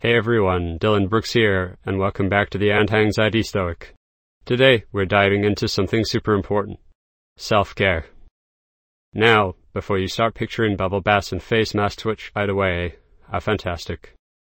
Hey everyone, Dylan Brooks here, and welcome back to the Anti-Anxiety Stoic. Today, we're diving into something super important. Self-care. Now, before you start picturing bubble baths and face masks which, by the way, are fantastic,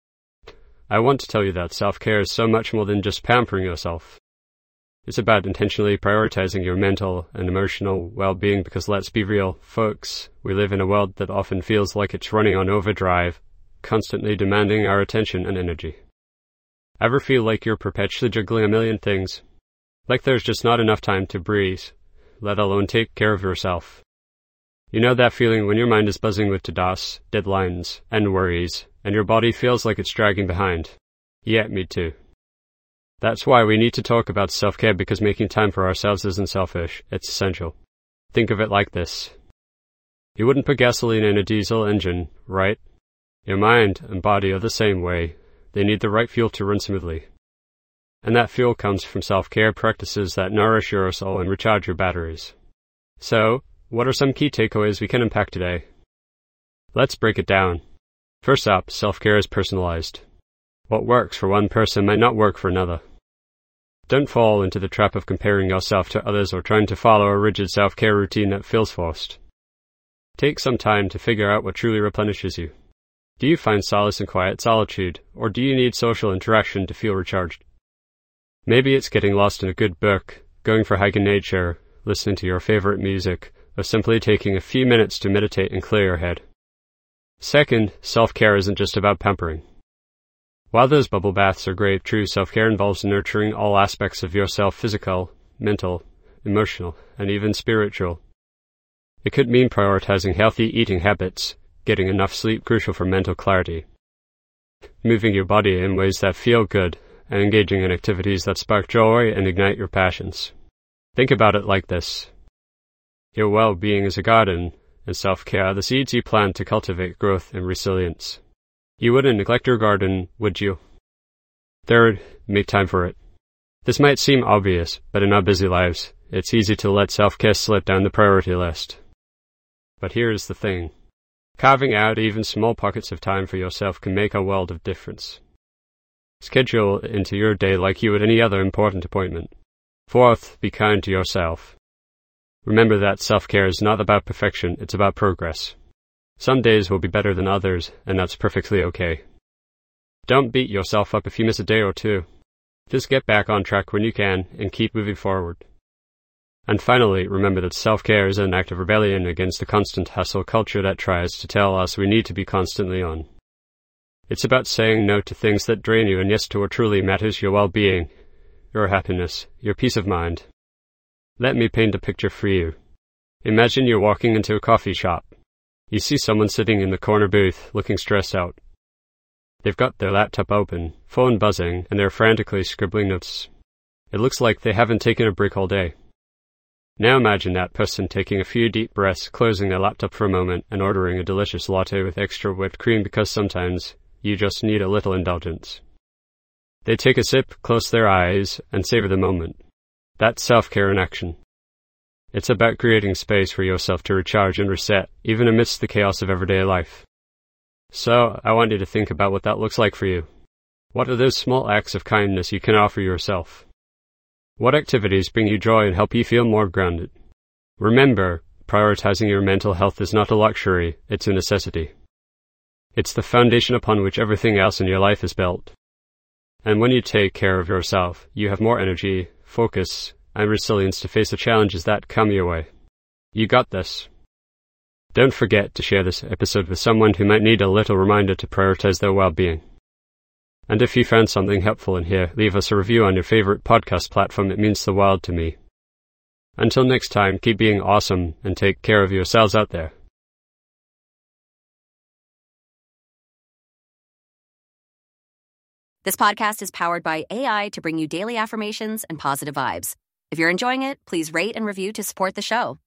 I want to tell you that self-care is so much more than just pampering yourself. It's about intentionally prioritizing your mental and emotional well-being because let's be real, folks, we live in a world that often feels like it's running on overdrive, constantly demanding our attention and energy. Ever feel like you're perpetually juggling a million things? Like there's just not enough time to breathe, let alone take care of yourself. You know that feeling when your mind is buzzing with to-dos, deadlines, and worries, and your body feels like it's dragging behind? Yeah, me too. That's why we need to talk about self-care, because making time for ourselves isn't selfish, it's essential. Think of it like this. You wouldn't put gasoline in a diesel engine, right? Your mind and body are the same way. They need the right fuel to run smoothly. And that fuel comes from self-care practices that nourish your soul and recharge your batteries. So, what are some key takeaways we can unpack today? Let's break it down. First up, self-care is personalized. What works for one person might not work for another. Don't fall into the trap of comparing yourself to others or trying to follow a rigid self-care routine that feels forced. Take some time to figure out what truly replenishes you. Do you find solace in quiet solitude, or do you need social interaction to feel recharged? Maybe it's getting lost in a good book, going for a hike in nature, listening to your favorite music, or simply taking a few minutes to meditate and clear your head. Second, self-care isn't just about pampering. While those bubble baths are great, true self-care involves nurturing all aspects of yourself: physical, mental, emotional, and even spiritual. It could mean prioritizing healthy eating habits, getting enough sleep, crucial for mental clarity, moving your body in ways that feel good, and engaging in activities that spark joy and ignite your passions. Think about it like this. Your well-being is a garden, and self-care are the seeds you plant to cultivate growth and resilience. You wouldn't neglect your garden, would you? Third, make time for it. This might seem obvious, but in our busy lives, it's easy to let self-care slip down the priority list. But here's the thing. Carving out even small pockets of time for yourself can make a world of difference. Schedule it into your day like you would any other important appointment. Fourth, be kind to yourself. Remember that self-care is not about perfection, it's about progress. Some days will be better than others, and that's perfectly okay. Don't beat yourself up if you miss a day or two. Just get back on track when you can, and keep moving forward. And finally, remember that self-care is an act of rebellion against the constant hustle culture that tries to tell us we need to be constantly on. It's about saying no to things that drain you and yes to what truly matters: your well-being, your happiness, your peace of mind. Let me paint a picture for you. Imagine you're walking into a coffee shop. You see someone sitting in the corner booth, looking stressed out. They've got their laptop open, phone buzzing, and they're frantically scribbling notes. It looks like they haven't taken a break all day. Now imagine that person taking a few deep breaths, closing their laptop for a moment, and ordering a delicious latte with extra whipped cream, because sometimes you just need a little indulgence. They take a sip, close their eyes, and savor the moment. That's self-care in action. It's about creating space for yourself to recharge and reset, even amidst the chaos of everyday life. So, I want you to think about what that looks like for you. What are those small acts of kindness you can offer yourself? What activities bring you joy and help you feel more grounded? Remember, prioritizing your mental health is not a luxury, it's a necessity. It's the foundation upon which everything else in your life is built. And when you take care of yourself, you have more energy, focus, and resilience to face the challenges that come your way. You got this. Don't forget to share this episode with someone who might need a little reminder to prioritize their well-being. And if you found something helpful in here, leave us a review on your favorite podcast platform. It means the world to me. Until next time, keep being awesome and take care of yourselves out there. This podcast is powered by AI to bring you daily affirmations and positive vibes. If you're enjoying it, please rate and review to support the show.